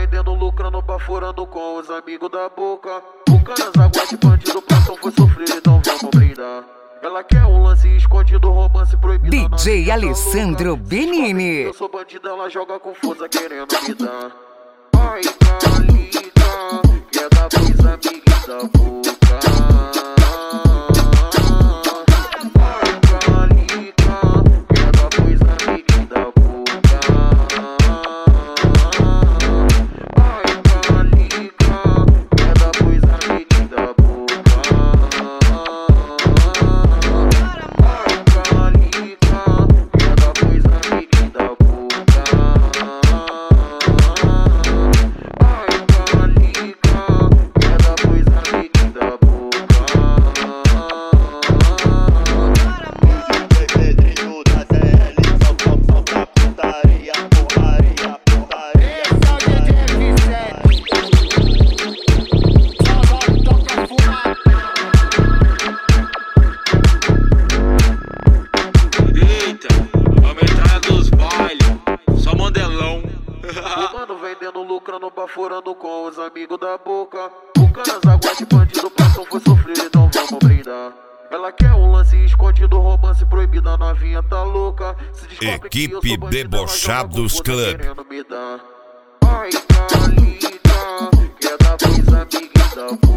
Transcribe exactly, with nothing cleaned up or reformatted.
vendendo, lucrando, baforando com os amigos da boca. O caras aguarde, bandido, platão foi sofrer, então vamos brindar. Ela quer um lance escondido, romance proibido. D J Alessandro Benini. Eu sou bandido, ela joga com força querendo me dar. Ai, Calica, quer dar pros amigos da boca. Vendendo, lucrando, baforando com os amigos da boca. O caras aguarde, bandido, platão foi sofrer, então vamos brindar. Ela quer um lance escondido, romance proibido, a novinha tá louca. Se descobre que eu sou Equipe bandido, Debochados Club. querendo me dar. Ai, Calica, quer dar pros amigos da boca.